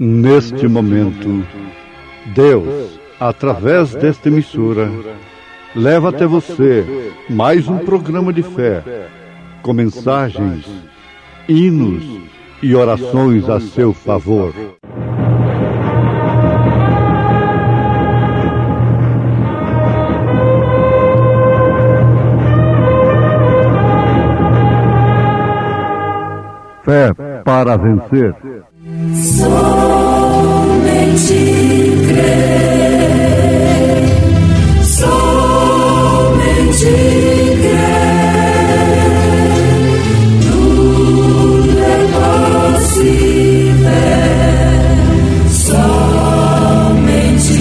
Neste momento, Deus, através desta emissora, leva até você mais um programa de fé, com mensagens, hinos e orações a seu favor. Fé para vencer. Somente crer, somente crer, tudo é possível, somente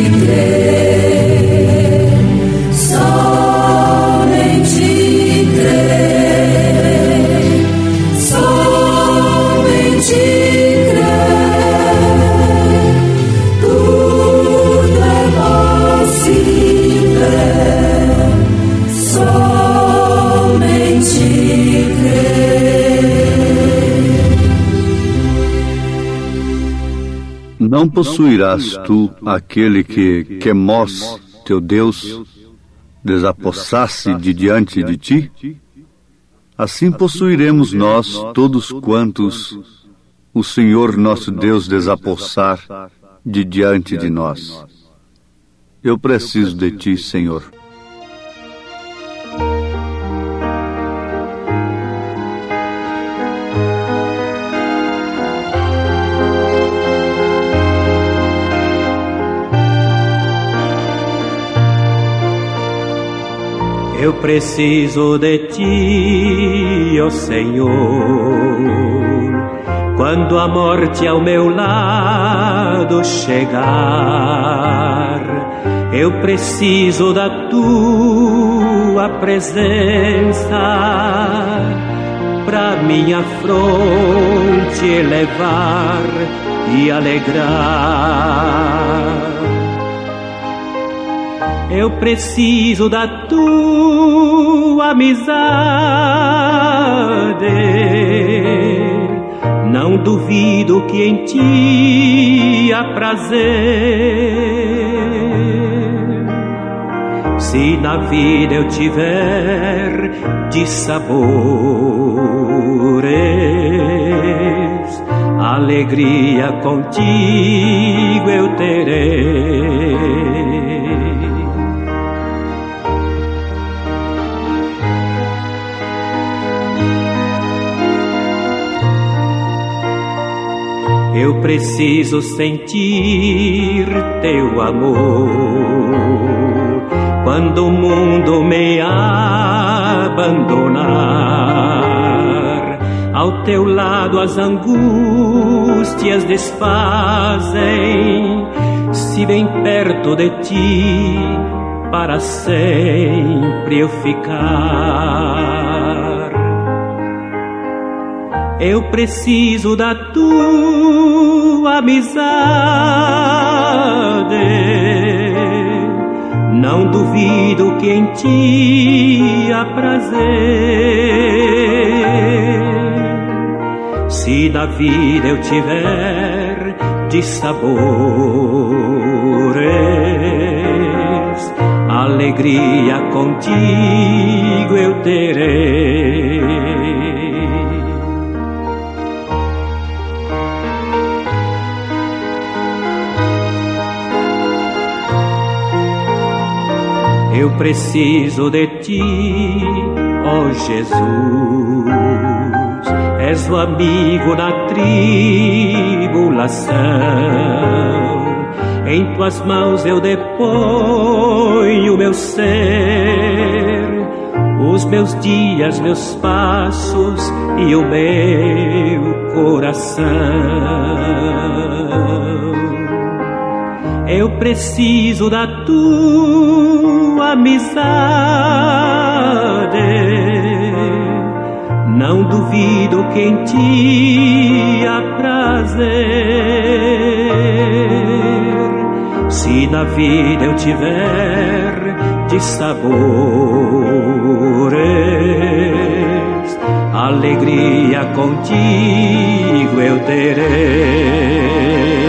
crer, somente crer, somente Não possuirás tu aquele que Quemos, teu Deus, desapossasse de diante de ti? Assim possuiremos nós todos quantos o Senhor nosso Deus desapossar de diante de nós. Eu preciso de ti, Senhor. Eu preciso de ti, ó Senhor, quando a morte ao meu lado chegar. Eu preciso da tua presença pra minha fronte elevar e alegrar. Eu preciso da tua amizade, não duvido que em ti há prazer. Se na vida eu tiver dissabores, alegria contigo eu terei. Eu preciso sentir teu amor quando o mundo me abandonar. Ao teu lado as angústias desfazem, se bem perto de ti para sempre eu ficar. Eu preciso da tua amizade, não duvido que em ti há prazer. Se na vida eu tiver dissabores, alegria contigo eu terei. Eu preciso de ti, ó Jesus, és o amigo na tribulação. Em tuas mãos eu deponho o meu ser, os meus dias, meus passos e o meu coração. Eu preciso da tua amizade, não duvido que em ti há prazer. Se na vida eu tiver dissabores, alegria contigo eu terei.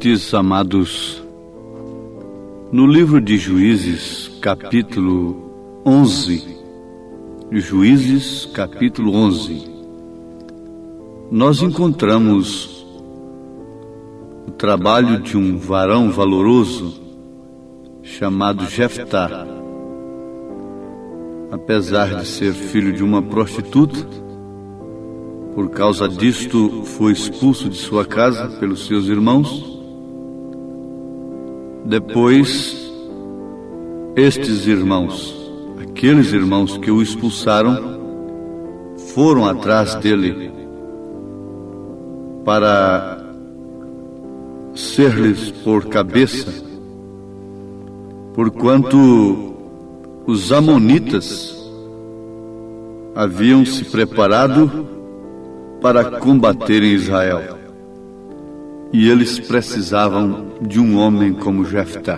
ouvintes amados, no livro de Juízes, capítulo 11, Juízes, capítulo 11, nós encontramos o trabalho de um varão valoroso chamado Jeftá. Apesar de ser filho de uma prostituta, por causa disto foi expulso de sua casa pelos seus irmãos. Depois, estes irmãos, aqueles irmãos que o expulsaram, foram atrás dele para ser-lhes por cabeça, porquanto os amonitas haviam se preparado para combaterem Israel, e eles precisavam de um homem como Jeftá.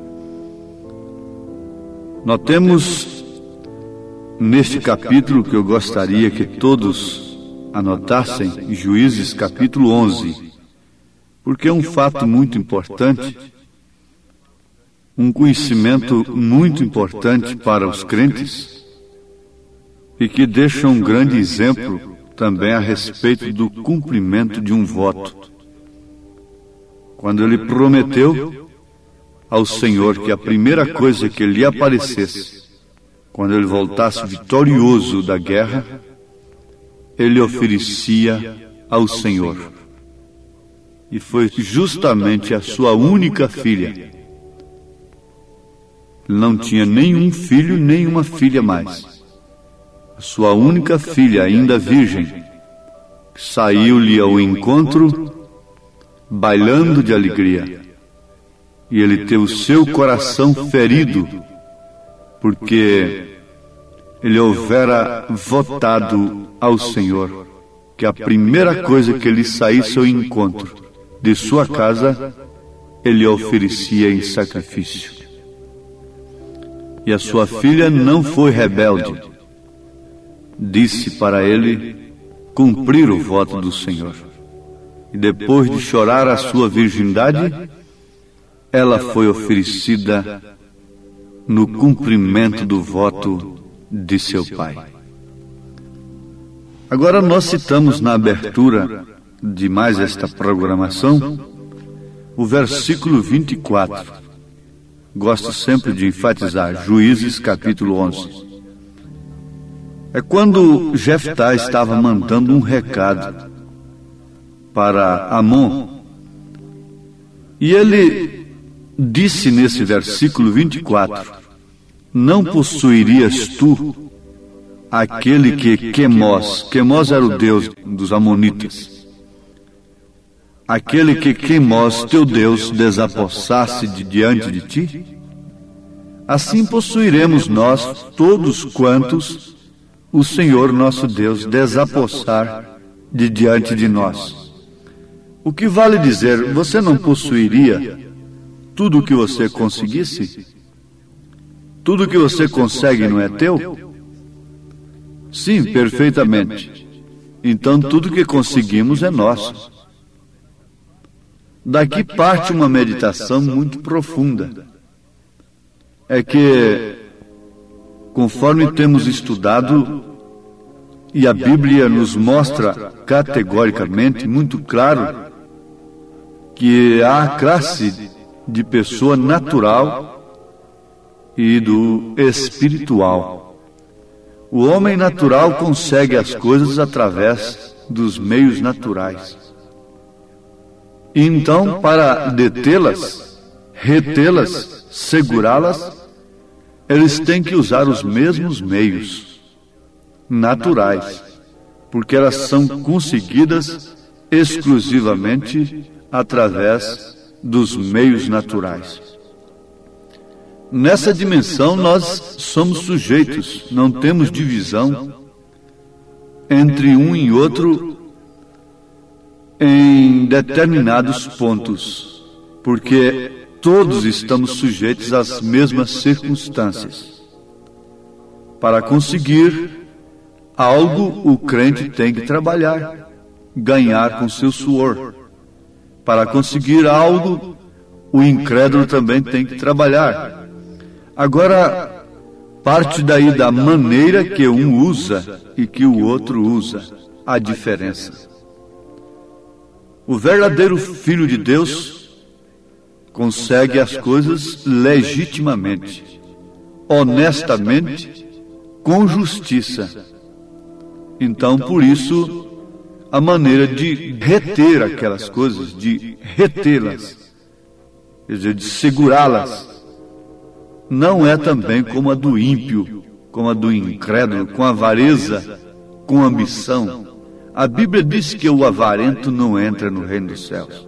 Notemos neste capítulo, que eu gostaria que todos anotassem, Juízes capítulo 11, porque é um fato muito importante, um conhecimento muito importante para os crentes, e que deixa um grande exemplo também a respeito do cumprimento de um voto. Quando ele prometeu ao Senhor que a primeira coisa que lhe aparecesse, quando ele voltasse vitorioso da guerra, ele oferecia ao Senhor. E foi justamente a sua única filha. Ele não tinha nenhum filho, nenhuma filha mais. A sua única filha, ainda virgem, saiu-lhe ao encontro, bailando de alegria. E ele teve o seu coração ferido, porque ele houvera votado ao Senhor que a primeira coisa que lhe saísse ao encontro de sua casa, ele oferecia em sacrifício. E a sua filha não foi rebelde. Disse para ele cumprir o voto do Senhor. E depois de chorar a sua virgindade, ela foi oferecida no cumprimento do voto de seu pai. Agora nós citamos na abertura de mais esta programação o versículo 24. Gosto sempre de enfatizar, Juízes capítulo 11. É quando Jeftá estava mandando um recado para Amon, e ele disse nesse versículo 24, não possuirias tu aquele que Quemós era o deus dos amonitas, aquele que Quemós, teu Deus, desapossasse de diante de ti? Assim possuiremos nós todos quantos o Senhor nosso Deus desapossar de diante de nós. O que vale dizer, você não possuiria tudo o que você conseguisse? Tudo o que você consegue não é teu? Sim, perfeitamente. Então tudo que conseguimos é nosso. Daqui parte uma meditação muito profunda. É que, conforme temos estudado, e a Bíblia nos mostra categoricamente, muito claro, que há a classe de pessoa natural e do espiritual. O homem natural consegue as coisas através dos meios naturais. E então, para detê-las, retê-las, segurá-las, eles têm que usar os mesmos meios naturais, porque elas são conseguidas exclusivamente através dos meios naturais. Nessa dimensão nós somos sujeitos, não temos divisão entre um e outro em determinados pontos, porque todos estamos sujeitos às mesmas circunstâncias. Para conseguir algo, o crente tem que trabalhar, ganhar com seu suor. Para conseguir algo, o incrédulo também tem que trabalhar. Agora, parte daí da maneira que um usa e que o outro usa, a diferença. O verdadeiro Filho de Deus consegue as coisas legitimamente, honestamente, com justiça. Então, por isso, a maneira de reter aquelas coisas, de retê-las, quer dizer, de segurá-las, não é também como a do ímpio, como a do incrédulo, com avareza, com ambição. A Bíblia diz que o avarento não entra no reino dos céus.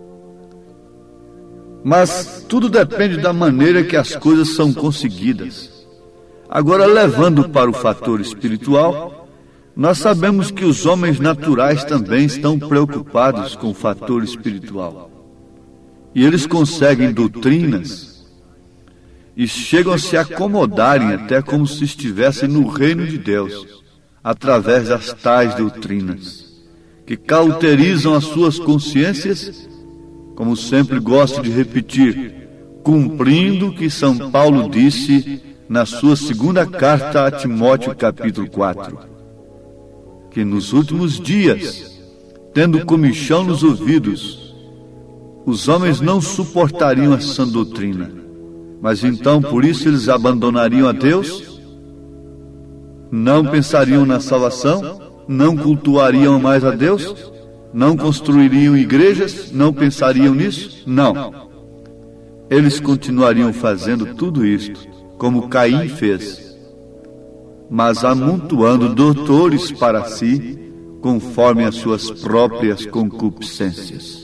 Mas tudo depende da maneira que as coisas são conseguidas. Agora, levando para o fator espiritual, nós sabemos que os homens naturais também estão preocupados com o fator espiritual. E eles conseguem doutrinas e chegam a se acomodarem até como se estivessem no reino de Deus, através das tais doutrinas, que cauterizam as suas consciências, como sempre gosto de repetir, cumprindo o que São Paulo disse na sua segunda carta a Timóteo, capítulo 4. Que nos últimos dias, tendo comichão nos ouvidos, os homens não suportariam a sã doutrina, mas então por isso eles abandonariam a Deus, não pensariam na salvação, não cultuariam mais a Deus, não construiriam igrejas, não pensariam nisso? Não. Eles continuariam fazendo tudo isto, como Caim fez, mas amontoando doutores para si, conforme as suas próprias concupiscências.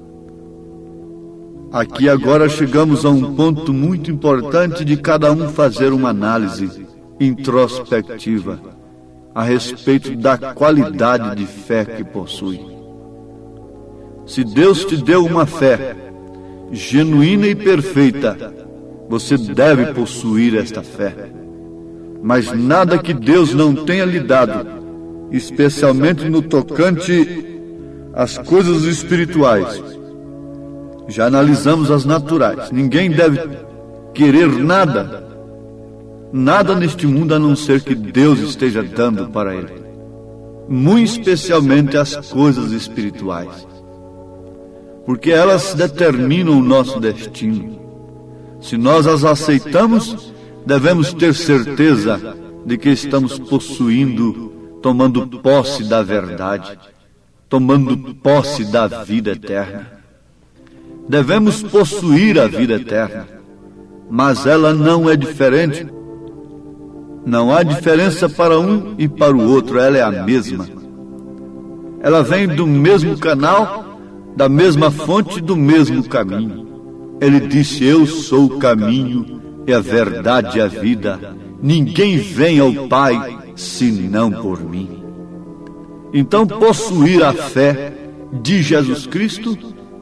Aqui agora chegamos a um ponto muito importante de cada um fazer uma análise introspectiva a respeito da qualidade de fé que possui. Se Deus te deu uma fé genuína e perfeita, você deve possuir esta fé. Mas nada que Deus não tenha lhe dado, especialmente no tocante às coisas espirituais. Já analisamos as naturais. Ninguém deve querer nada neste mundo a não ser que Deus esteja dando para ele. Muito especialmente as coisas espirituais. Porque elas determinam o nosso destino. Se nós as aceitamos, devemos ter certeza de que estamos possuindo, tomando posse da verdade, tomando posse da vida eterna. Devemos possuir a vida eterna, mas ela não é diferente. Não há diferença para um e para o outro, ela é a mesma. Ela vem do mesmo canal, da mesma fonte, do mesmo caminho. Ele disse: eu sou o caminho e a verdade e a vida. Ninguém vem ao Pai senão por mim. Então, possuir a fé de Jesus Cristo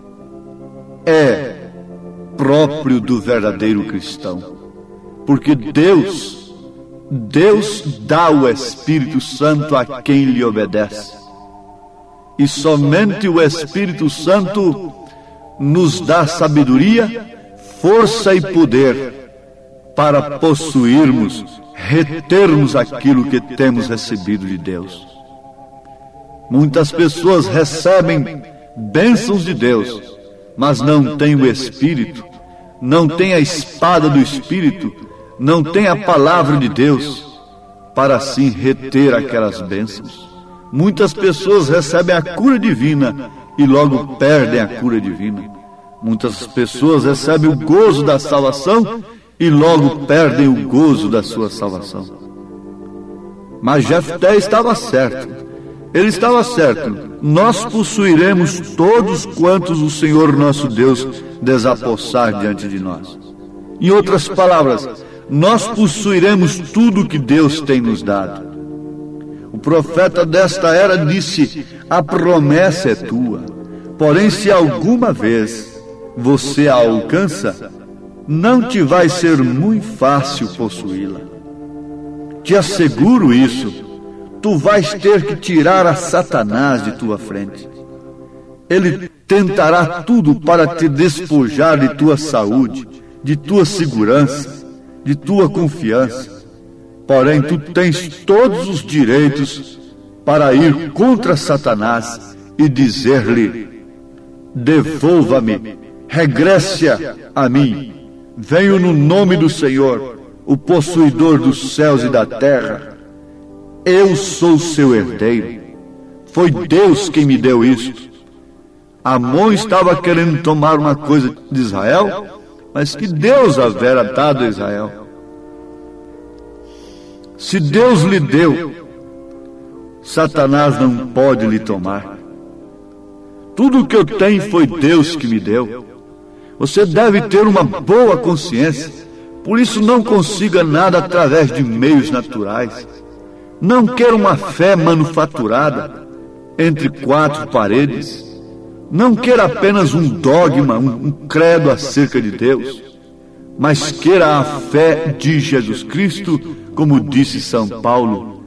é próprio do verdadeiro cristão. Porque Deus dá o Espírito Santo a quem lhe obedece. E somente o Espírito Santo nos dá sabedoria, força e poder para possuirmos, retermos aquilo que temos recebido de Deus. Muitas pessoas recebem bênçãos de Deus, mas não têm o Espírito, não têm a espada do Espírito, não têm a palavra de Deus, para assim reter aquelas bênçãos. Muitas pessoas recebem a cura divina e logo perdem a cura divina. Muitas pessoas recebem o gozo da salvação e logo perdem o gozo da sua salvação. Mas Jefté estava certo. Ele estava certo. Nós possuiremos todos quantos o Senhor nosso Deus desapossar diante de nós. Em outras palavras, nós possuiremos tudo que Deus tem nos dado. O profeta desta era disse: a promessa é tua, porém se alguma vez você a alcança, não te vai ser muito fácil possuí-la. Te asseguro isso, tu vais ter que tirar a Satanás de tua frente. Ele tentará tudo para te despojar de tua saúde, de tua segurança, de tua confiança. Porém, tu tens todos os direitos para ir contra Satanás e dizer-lhe: devolva-me, regresse a mim. Venho no nome do Senhor, o possuidor dos céus e da terra. Eu sou seu herdeiro. Foi Deus quem me deu isto. Amon estava querendo tomar uma coisa de Israel, mas que Deus havia dado a Israel. Se Deus lhe deu, Satanás não pode lhe tomar. Tudo o que eu tenho foi Deus que me deu. Você deve ter uma boa consciência. Por isso não consiga nada através de meios naturais. Não queira uma fé manufaturada entre quatro paredes. Não queira apenas um dogma, um credo acerca de Deus, mas queira a fé de Jesus Cristo, como disse São Paulo.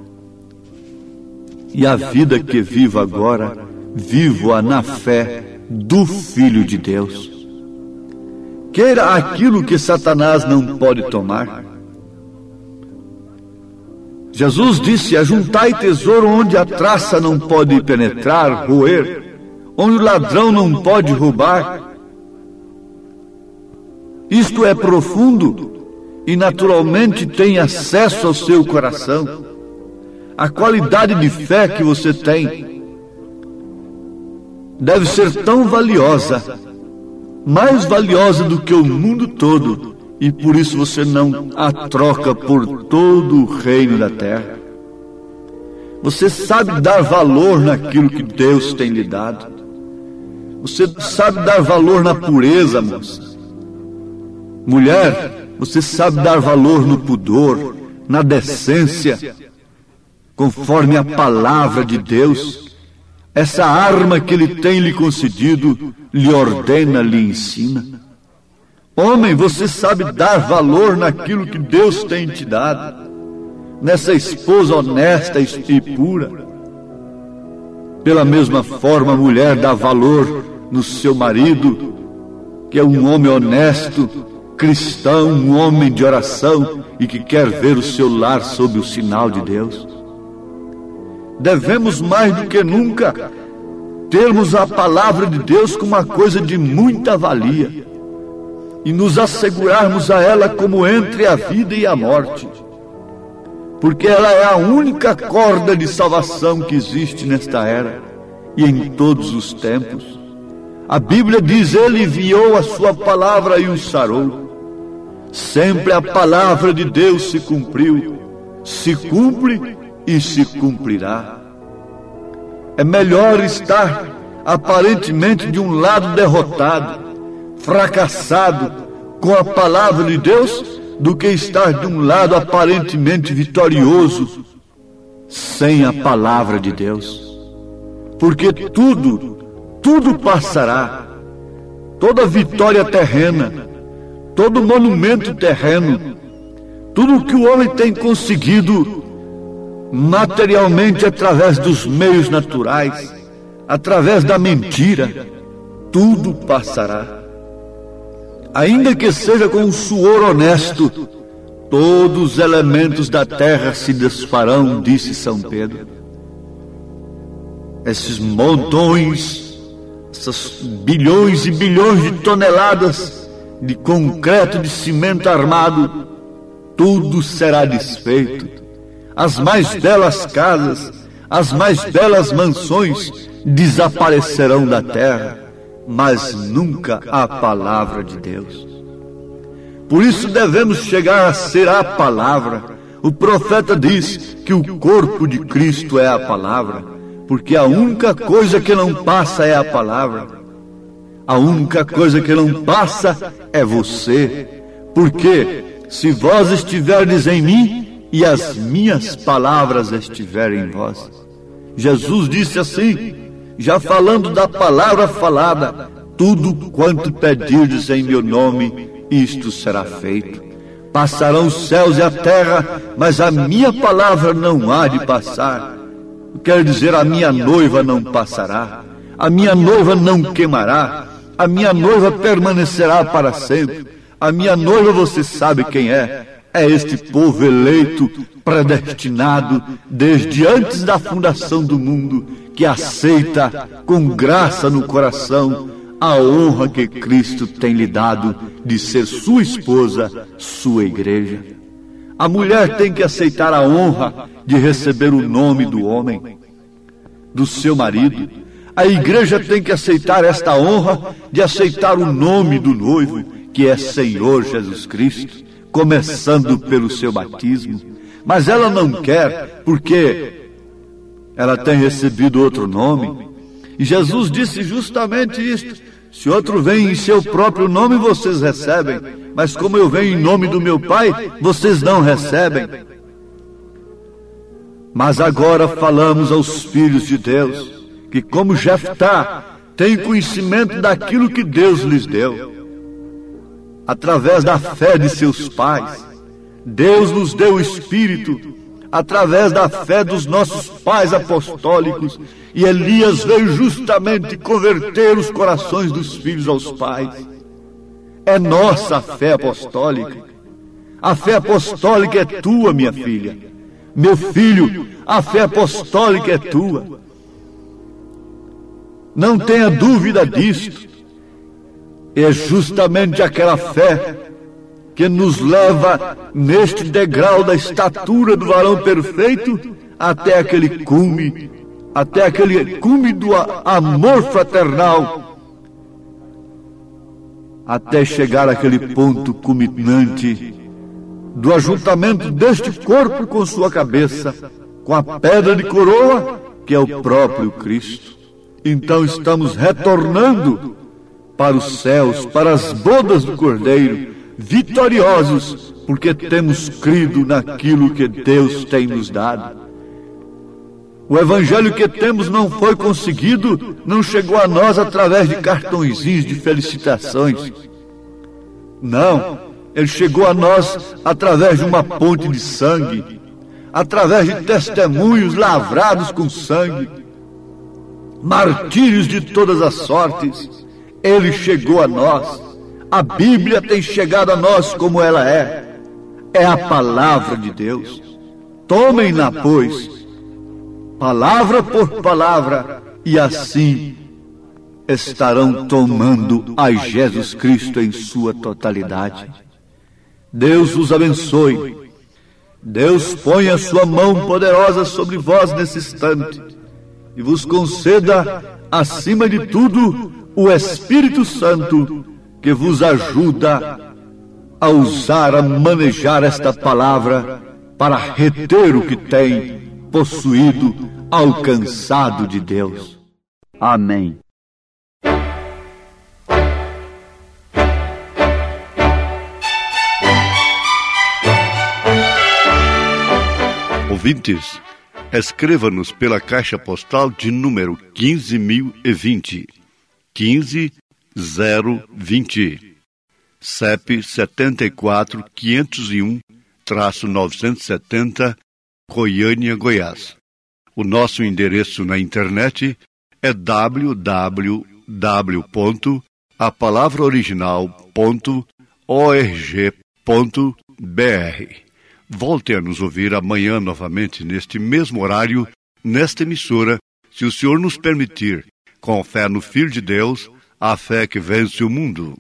E a vida que vivo agora, vivo-a na fé do Filho de Deus. Queira aquilo que Satanás não pode tomar. Jesus disse: ajuntai tesouro onde a traça não pode penetrar, roer, onde o ladrão não pode roubar. Isto é profundo e naturalmente tem acesso ao seu coração. A qualidade de fé que você tem deve ser tão valiosa, mais valiosa do que o mundo todo, e por isso você não a troca por todo o reino da terra. Você sabe dar valor naquilo que Deus tem lhe dado. Você sabe dar valor na pureza, moça. Mulher, você sabe dar valor no pudor, na decência, conforme a palavra de Deus. Essa arma que Ele tem lhe concedido, lhe ordena, lhe ensina. Homem, você sabe dar valor naquilo que Deus tem te dado, nessa esposa honesta e pura. Pela mesma forma, a mulher dá valor no seu marido, que é um homem honesto, cristão, um homem de oração e que quer ver o seu lar sob o sinal de Deus. Devemos mais do que nunca termos a palavra de Deus como uma coisa de muita valia e nos assegurarmos a ela como entre a vida e a morte, porque ela é a única corda de salvação que existe nesta era e em todos os tempos. A Bíblia diz: Ele enviou a sua palavra e o sarou. Sempre a palavra de Deus se cumpriu, se cumpre e se cumprirá. É melhor estar aparentemente de um lado derrotado, fracassado com a palavra de Deus, do que estar de um lado aparentemente vitorioso sem a palavra de Deus. Porque tudo passará. Toda vitória terrena, todo monumento terreno, tudo que o homem tem conseguido materialmente através dos meios naturais, através da mentira, tudo passará. Ainda que seja com um suor honesto, todos os elementos da terra se desfarão, disse São Pedro. Esses montões, essas bilhões e bilhões de toneladas de concreto, de cimento armado, tudo será desfeito. As mais belas casas, as mais belas mansões desaparecerão da terra, mas nunca a palavra de Deus. Por isso devemos chegar a ser a palavra. O profeta diz que o corpo de Cristo é a palavra, porque a única coisa que não passa é a palavra. A única coisa que não passa é você. Porque se vós estiverdes em mim e as minhas palavras estiverem em vós. Jesus disse assim, já falando da palavra falada: tudo quanto pedirdes em meu nome, isto será feito. Passarão os céus e a terra, mas a minha palavra não há de passar. Quer dizer, a minha noiva não passará. A minha noiva não queimará, a minha noiva permanecerá para sempre. A minha noiva, você sabe quem é? É este povo eleito, predestinado, desde antes da fundação do mundo, que aceita com graça no coração a honra que Cristo tem lhe dado de ser sua esposa, sua igreja. A mulher tem que aceitar a honra de receber o nome do homem, do seu marido. A igreja tem que aceitar esta honra de aceitar o nome do noivo, que é Senhor Jesus Cristo, começando pelo seu batismo. Mas ela não quer, porque ela tem recebido outro nome. E Jesus disse justamente isto: se outro vem em seu próprio nome, vocês recebem, mas como eu venho em nome do meu Pai, vocês não recebem. Mas agora falamos aos filhos de Deus, que como Jeftá, têm conhecimento daquilo que Deus lhes deu. Através da fé de seus pais, Deus nos deu o Espírito, através da fé dos nossos pais apostólicos, e Elias veio justamente converter os corações dos filhos aos pais. É nossa a fé apostólica. A fé apostólica é tua, minha filha. Meu filho, a fé apostólica é tua. Não tenha dúvida disto. É justamente aquela fé que nos leva neste degrau da estatura do varão perfeito até aquele cume do amor fraternal, até chegar àquele ponto culminante do ajuntamento deste corpo com sua cabeça, com a pedra de coroa, que é o próprio Cristo. Então estamos retornando para os céus, para as bodas do Cordeiro, vitoriosos, porque temos crido naquilo que Deus tem nos dado. O evangelho que temos não foi conseguido, não chegou a nós através de cartõezinhos de felicitações. Não, ele chegou a nós através de uma ponte de sangue, através de testemunhos lavrados com sangue, martírios de todas as sortes. Ele chegou a nós. A Bíblia tem chegado a nós como ela é. É a palavra de Deus. Tomem-na, pois, palavra por palavra, e assim estarão tomando a Jesus Cristo em sua totalidade. Deus os abençoe. Deus ponha a sua mão poderosa sobre vós nesse instante e vos conceda, acima de tudo, o Espírito Santo, que vos ajuda a usar, a manejar esta palavra para reter o que tem possuído, alcançado de Deus. Amém. Ouvintes, escreva-nos pela caixa postal de número 15.020, 15020, CEP 74.501-970, Goiânia, Goiás. O nosso endereço na internet é www.apalavraoriginal.org.br. Volte a nos ouvir amanhã novamente neste mesmo horário, nesta emissora, se o Senhor nos permitir, com fé no Filho de Deus, a fé que vence o mundo.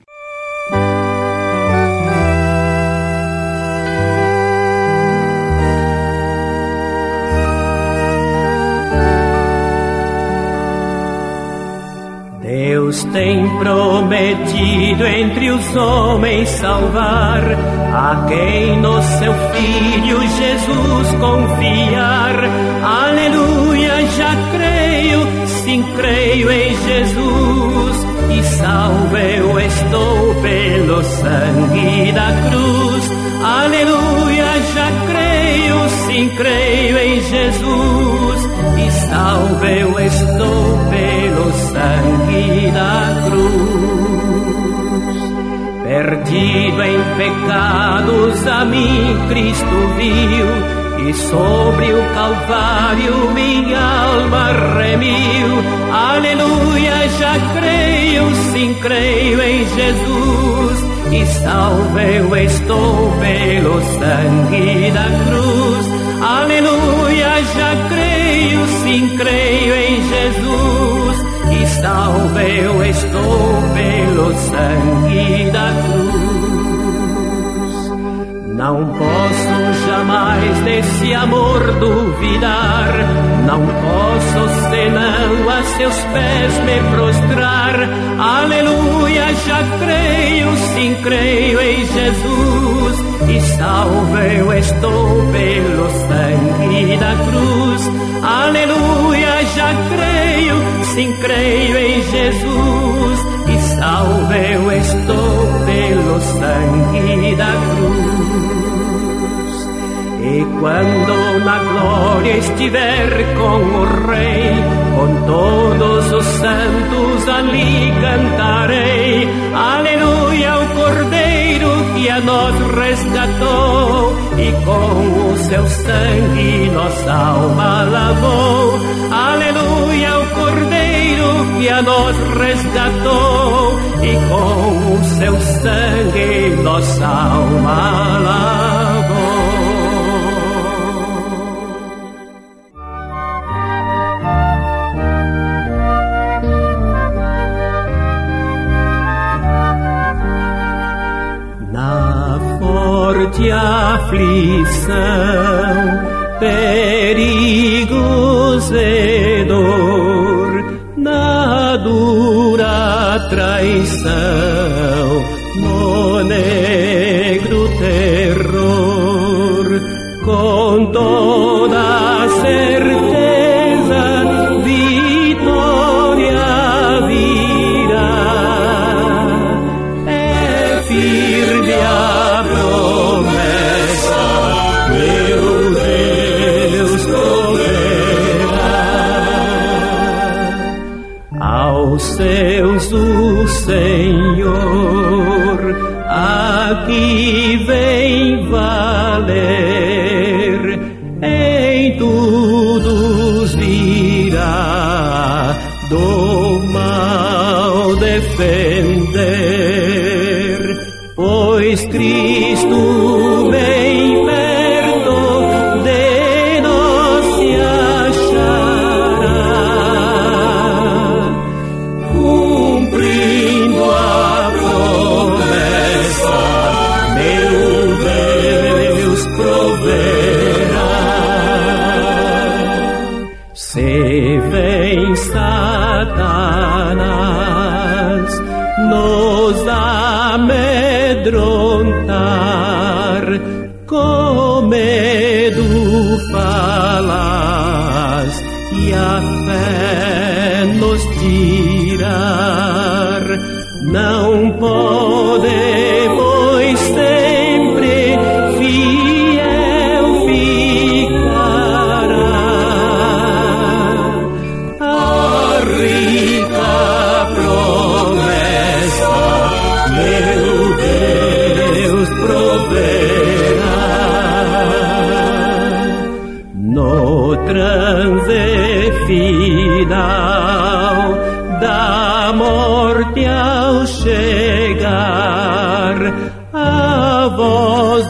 Deus tem prometido entre os homens salvar a quem no seu Filho Jesus confiar. Aleluia, já creio, sim, creio em Jesus, e salvo eu estou pelo sangue da cruz. Aleluia, já creio, sim, creio em Jesus, e salvo eu estou pelo sangue da cruz. Perdido em pecados a mim Cristo viu, e e sobre o Calvário minha alma remiu. Aleluia, já creio, sim creio em Jesus, e salvo eu estou pelo sangue da cruz. Aleluia, já creio, sim creio em Jesus, e salvo eu estou pelo sangue da cruz. Não posso jamais desse amor duvidar, não posso senão a seus pés me prostrar. Aleluia, já creio, sim creio em Jesus, e salvo eu estou pelo sangue da cruz. Aleluia, já creio, sim creio em Jesus, e salvo eu estou pelo sangue da cruz. E quando na glória estiver com o Rei, com todos os santos ali cantarei. Aleluia, o Cordeiro que a nós resgatou, e com o seu sangue nossa alma lavou. Aleluia, o Cordeiro que a nós resgatou, e com o seu sangue nossa alma lavou. De aflição, perigos e dor, na dura traição, no negro terror, com toda a certeza, vitória virá. É firme a promessa, meu Deus proverá. Aos seus o Senhor aqui vem valer, em tudo os virá, do mal defender, pois Cristo bem perto de nós se achará, cumprindo a promessa, meu Deus proverá. Se vem Satanás nos amedrontar, com medo falas e a fé nos tirar. Não podemos sempre fiel ficará. A rica promessa, meu Deus proverá. No transe final da morte ao chegar, a voz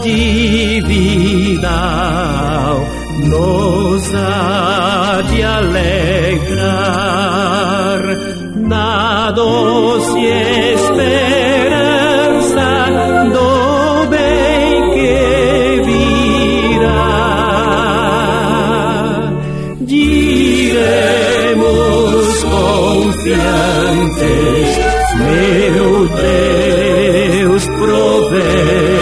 divina nos há de alegrar, na doce esperança do bem que virá. Diremos confiantes, meu Deus proverá.